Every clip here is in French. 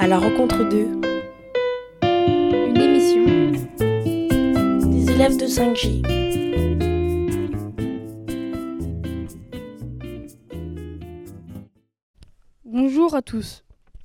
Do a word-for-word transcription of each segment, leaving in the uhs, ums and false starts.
la rencontre d'eux. Une émission Des élèves de cinq J. Bonjour à tous.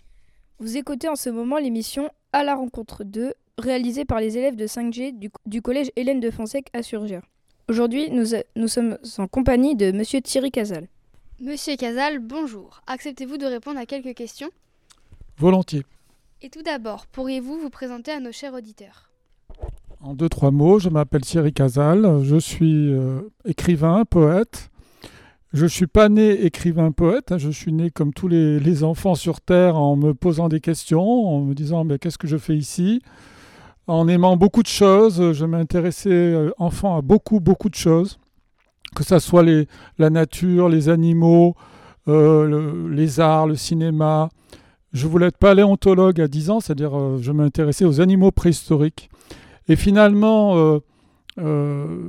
Vous écoutez en ce moment l'émission À la rencontre d'eux, réalisée par les élèves de cinq G du, du collège Hélène de Fonseca à Surgères. Aujourd'hui, nous, a, nous sommes en compagnie de Monsieur Thierry Casal. Monsieur Casal, bonjour. Acceptez-vous de répondre à quelques questions ? Volontiers. Et tout d'abord, pourriez-vous vous présenter à nos chers auditeurs ? En deux, trois mots, je m'appelle Thierry Casal, je suis euh, écrivain, poète. Je ne suis pas né écrivain-poète, hein, je suis né comme tous les, les enfants sur Terre en me posant des questions, en me disant mais qu'est-ce que je fais ici ? En aimant beaucoup de choses, je m'intéressais euh, enfant à beaucoup, beaucoup de choses, que ce soit les, la nature, les animaux, euh, le, les arts, le cinéma. Je voulais être paléontologue à dix ans, c'est-à-dire euh, je m'intéressais aux animaux préhistoriques. Et finalement, euh, euh,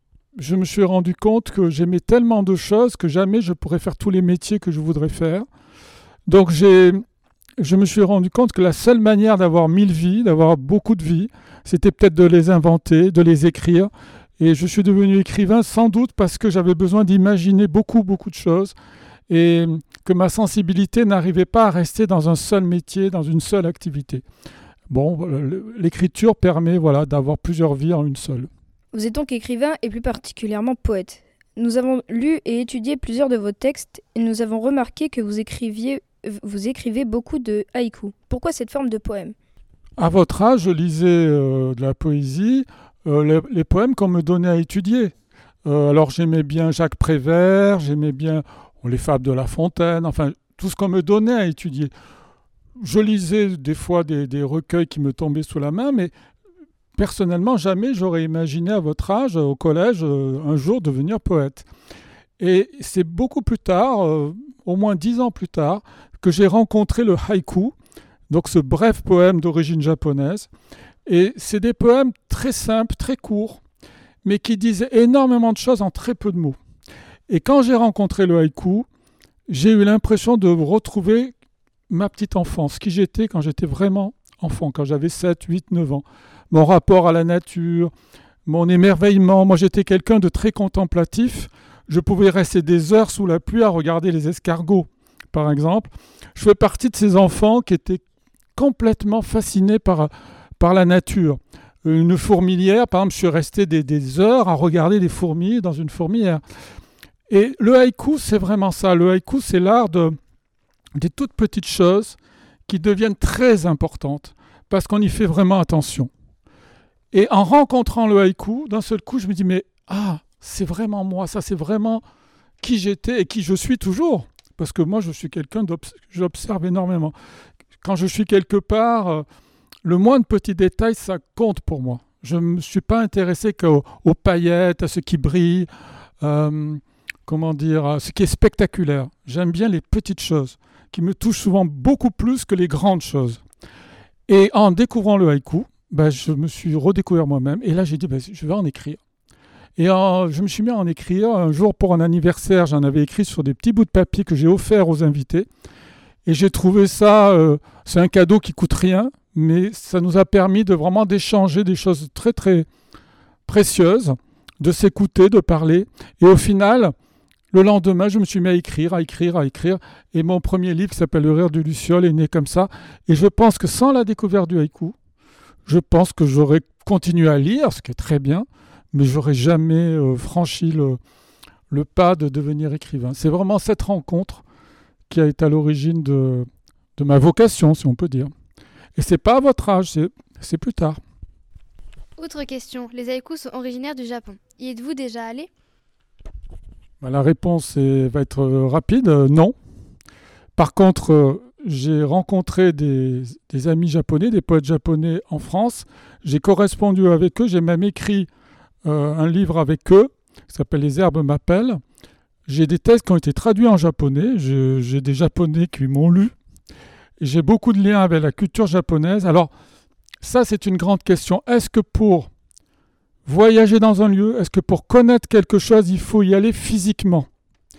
je me suis rendu compte que j'aimais tellement de choses que jamais je pourrais faire tous les métiers que je voudrais faire. Donc j'ai, je me suis rendu compte que la seule manière d'avoir mille vies, d'avoir beaucoup de vies, c'était peut-être de les inventer, de les écrire. Et je suis devenu écrivain sans doute parce que j'avais besoin d'imaginer beaucoup, beaucoup de choses et que ma sensibilité n'arrivait pas à rester dans un seul métier, dans une seule activité. Bon, l'écriture permet voilà, d'avoir plusieurs vies en une seule. Vous êtes donc écrivain et plus particulièrement poète. Nous avons lu et étudié plusieurs de vos textes et nous avons remarqué que vous écriviez, vous écrivez beaucoup de haïkus. Pourquoi cette forme de poème ? À votre âge, je lisais euh, de la poésie, euh, les, les poèmes qu'on me donnait à étudier. Euh, alors j'aimais bien Jacques Prévert, j'aimais bien oh, les fables de La Fontaine, enfin tout ce qu'on me donnait à étudier. Je lisais des fois des, des recueils qui me tombaient sous la main, mais personnellement, jamais j'aurais imaginé à votre âge, au collège, euh, un jour devenir poète. Et c'est beaucoup plus tard, euh, au moins dix ans plus tard, que j'ai rencontré le haïku, donc ce bref poème d'origine japonaise. Et c'est des poèmes très simples, très courts, mais qui disent énormément de choses en très peu de mots. Et quand j'ai rencontré le haïku, j'ai eu l'impression de retrouver ma petite enfance, qui j'étais quand j'étais vraiment enfant, quand j'avais sept, huit, neuf ans. Mon rapport à la nature, mon émerveillement. Moi, j'étais quelqu'un de très contemplatif. Je pouvais rester des heures sous la pluie à regarder les escargots, par exemple. Je fais partie de ces enfants qui étaient complètement fascinés par, par la nature. Une fourmilière, par exemple, je suis resté des, des heures à regarder les fourmis dans une fourmilière. Et le haïku, c'est vraiment ça. Le haïku, c'est l'art de, des toutes petites choses qui deviennent très importantes parce qu'on y fait vraiment attention. Et en rencontrant le haïku, d'un seul coup, je me dis, mais ah, c'est vraiment moi, ça c'est vraiment qui j'étais et qui je suis toujours. Parce que moi, je suis quelqu'un, j'observe énormément. Quand je suis quelque part, le moindre petit détail, ça compte pour moi. Je ne me suis pas intéressé qu'aux aux paillettes, à ce qui brille, euh, comment dire, à ce qui est spectaculaire. J'aime bien les petites choses qui me touchent souvent beaucoup plus que les grandes choses. Et en découvrant le haïku, ben, je me suis redécouvert moi-même. Et là, j'ai dit, ben, je vais en écrire. Et en, je me suis mis à en écrire. Un jour, pour un anniversaire, j'en avais écrit sur des petits bouts de papier que j'ai offerts aux invités. Et j'ai trouvé ça, euh, c'est un cadeau qui coûte rien, mais ça nous a permis de vraiment d'échanger des choses très, très précieuses, de s'écouter, de parler. Et au final, le lendemain, je me suis mis à écrire, à écrire, à écrire. Et mon premier livre, qui s'appelle Le rire du luciole, est né comme ça. Et je pense que sans la découverte du haïku, je pense que j'aurais continué à lire, ce qui est très bien, mais je n'aurais jamais euh, franchi le, le pas de devenir écrivain. C'est vraiment cette rencontre qui a été à l'origine de, de ma vocation, si on peut dire. Et ce n'est pas à votre âge, c'est, c'est plus tard. Autre question, les haïkus sont originaires du Japon. Y êtes-vous déjà allé ? Ben, la réponse est, va être rapide, euh, non. Par contre, euh, j'ai rencontré des, des amis japonais, des poètes japonais en France. J'ai correspondu avec eux, j'ai même écrit euh, un livre avec eux, qui s'appelle « Les herbes m'appellent ». J'ai des textes qui ont été traduits en japonais, je, j'ai des japonais qui m'ont lu. Et j'ai beaucoup de liens avec la culture japonaise. Alors, ça, c'est une grande question. Est-ce que pour voyager dans un lieu, est-ce que pour connaître quelque chose, il faut y aller physiquement ?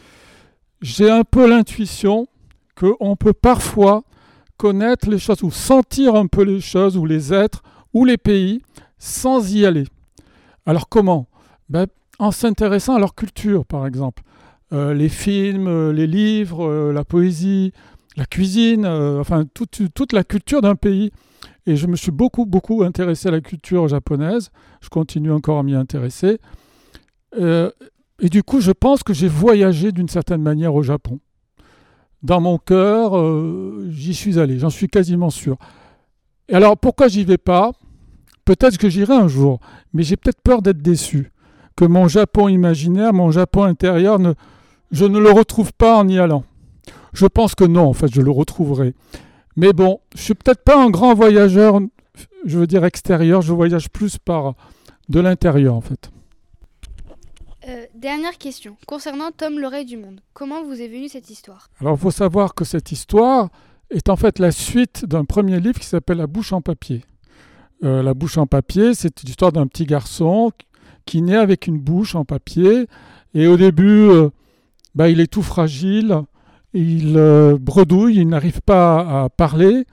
J'ai un peu l'intuition qu'on peut parfois connaître les choses, ou sentir un peu les choses, ou les êtres, ou les pays, sans y aller. Alors comment ? Ben, en s'intéressant à leur culture, par exemple. Euh, les films, euh, les livres, euh, la poésie, la cuisine, euh, enfin toute, toute la culture d'un pays. Et je me suis beaucoup, beaucoup intéressé à la culture japonaise. Je continue encore à m'y intéresser. Euh, et du coup, je pense que j'ai voyagé d'une certaine manière au Japon. Dans mon cœur, euh, j'y suis allé, j'en suis quasiment sûr. Et alors, pourquoi j'y vais pas ? Peut-être que j'irai un jour, mais j'ai peut-être peur d'être déçu. Que mon Japon imaginaire, mon Japon intérieur, ne, je ne le retrouve pas en y allant. Je pense que non, en fait, je le retrouverai. Mais bon, je suis peut-être pas un grand voyageur, je veux dire extérieur, je voyage plus par de l'intérieur, en fait. Euh, dernière question, concernant Tom l'oreille du monde. Comment vous est venue cette histoire ? Alors, il faut savoir que cette histoire est en fait la suite d'un premier livre qui s'appelle La bouche en papier. Euh, la bouche en papier, c'est l'histoire d'un petit garçon qui naît avec une bouche en papier. Et au début, euh, bah, il est tout fragile, il euh, bredouille, il n'arrive pas à parler.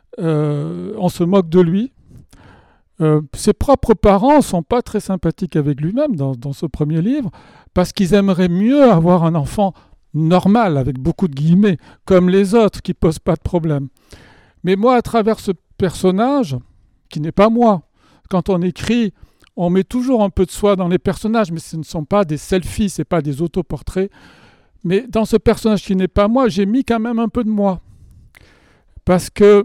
Euh, on se moque de lui. Euh, ses propres parents ne sont pas très sympathiques avec lui-même dans, dans ce premier livre, parce qu'ils aimeraient mieux avoir un enfant normal, avec beaucoup de guillemets, comme les autres, qui ne posent pas de problème. Mais moi, à travers ce personnage, qui n'est pas moi, quand on écrit, on met toujours un peu de soi dans les personnages, mais ce ne sont pas des selfies, ce n'est pas des autoportraits. Mais dans ce personnage qui n'est pas moi, j'ai mis quand même un peu de moi. Parce que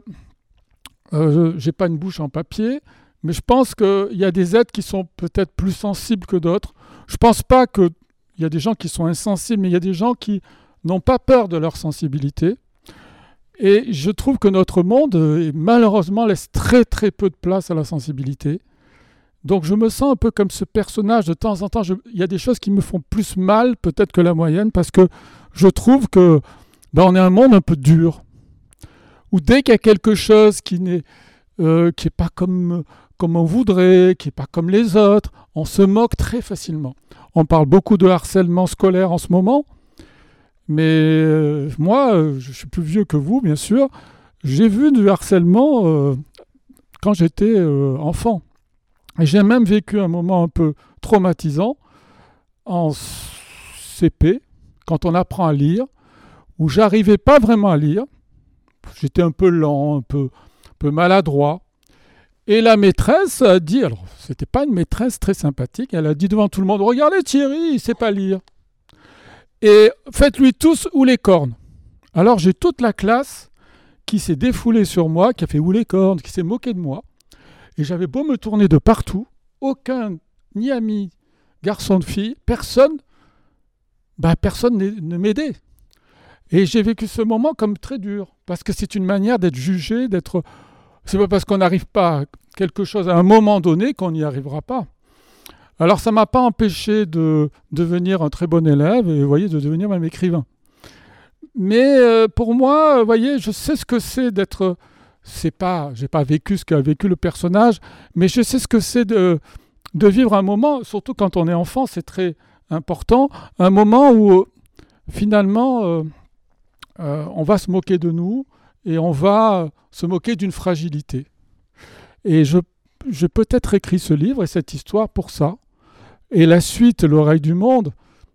euh, je n'ai pas une bouche en papier, mais je pense qu'il y a des êtres qui sont peut-être plus sensibles que d'autres. Je ne pense pas qu'il y a des gens qui sont insensibles, mais il y a des gens qui n'ont pas peur de leur sensibilité. Et je trouve que notre monde, malheureusement, laisse très très peu de place à la sensibilité. Donc je me sens un peu comme ce personnage. De temps en temps, je, il y a des choses qui me font plus mal peut-être que la moyenne, parce que je trouve que ben, on est un monde un peu dur, où dès qu'il y a quelque chose qui n'est euh, qui n'est pas comme, comme on voudrait, qui n'est pas comme les autres, on se moque très facilement. On parle beaucoup de harcèlement scolaire en ce moment, mais euh, moi, euh, je suis plus vieux que vous, bien sûr, j'ai vu du harcèlement euh, quand j'étais euh, enfant. Et j'ai même vécu un moment un peu traumatisant en C P, quand on apprend à lire, où j'arrivais pas vraiment à lire. J'étais un peu lent, un peu, un peu maladroit. Et la maîtresse a dit, alors c'était pas une maîtresse très sympathique, elle a dit devant tout le monde, regardez Thierry, il sait pas lire. Et faites-lui tous ou les cornes. Alors j'ai toute la classe qui s'est défoulée sur moi, qui a fait ou les cornes, qui s'est moquée de moi. Et j'avais beau me tourner de partout, aucun, ni ami, garçon de fille, personne, bah personne ne m'aidait. Et j'ai vécu ce moment comme très dur, parce que c'est une manière d'être jugé, d'être... C'est pas parce qu'on n'arrive pas à quelque chose à un moment donné qu'on n'y arrivera pas. Alors ça ne m'a pas empêché de devenir un très bon élève et, vous voyez, de devenir même écrivain. Mais euh, pour moi, vous voyez, je sais ce que c'est d'être... C'est pas, j'ai pas vécu ce qu'a vécu le personnage, mais je sais ce que c'est de, de vivre un moment, surtout quand on est enfant, c'est très important, un moment où finalement euh, euh, on va se moquer de nous et on va se moquer d'une fragilité. Et je, j'ai peut-être écrit ce livre et cette histoire pour ça. Et la suite, L'oreille du monde,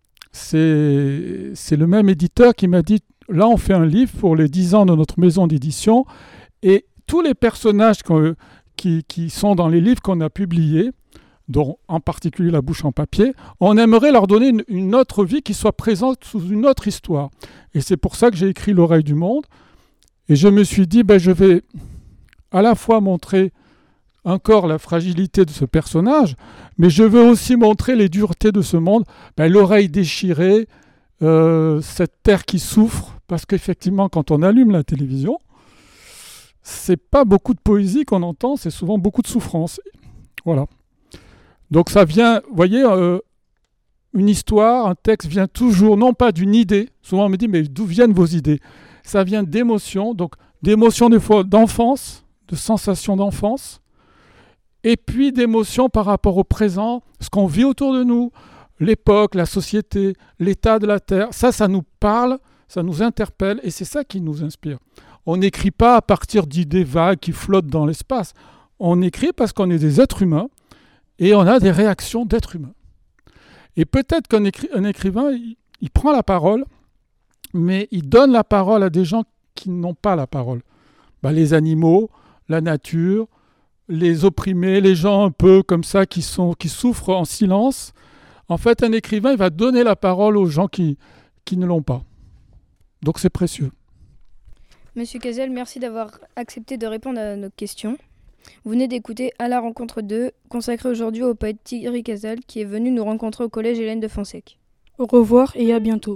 c'est, c'est le même éditeur qui m'a dit, là on fait un livre pour les dix ans de notre maison d'édition. Et tous les personnages qui, qui sont dans les livres qu'on a publiés, dont en particulier La bouche en papier, on aimerait leur donner une, une autre vie qui soit présente sous une autre histoire. Et c'est pour ça que j'ai écrit L'oreille du monde. Et je me suis dit, ben, je vais à la fois montrer encore la fragilité de ce personnage, mais je veux aussi montrer les duretés de ce monde. Ben, l'oreille déchirée, euh, cette terre qui souffre, parce qu'effectivement, quand on allume la télévision, c'est pas beaucoup de poésie qu'on entend, c'est souvent beaucoup de souffrance. Voilà. Donc ça vient, vous voyez, euh, une histoire, un texte vient toujours, non pas d'une idée. Souvent on me dit, mais d'où viennent vos idées ? Ça vient d'émotions, donc d'émotions des fois d'enfance, de sensations d'enfance, et puis d'émotions par rapport au présent, ce qu'on vit autour de nous, l'époque, la société, l'état de la Terre. Ça, ça nous parle, ça nous interpelle, et c'est ça qui nous inspire. On n'écrit pas à partir d'idées vagues qui flottent dans l'espace. On écrit parce qu'on est des êtres humains et on a des réactions d'êtres humains. Et peut-être qu'un écri- un écrivain, il, il prend la parole, mais il donne la parole à des gens qui n'ont pas la parole. Ben, les animaux, la nature, les opprimés, les gens un peu comme ça qui, sont, qui souffrent en silence. En fait, un écrivain, il va donner la parole aux gens qui, qui ne l'ont pas. Donc c'est précieux. Monsieur Cazel, merci d'avoir accepté de répondre à nos questions. Vous venez d'écouter À la rencontre deux, consacré aujourd'hui au poète Thierry Cazel, qui est venu nous rencontrer au collège Hélène de Foncecq. Au revoir et à bientôt.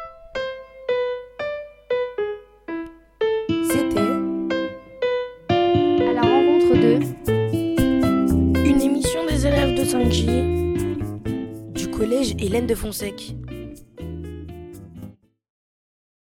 C'était À la rencontre de une émission des élèves de cinq J du collège Hélène de Foncecq.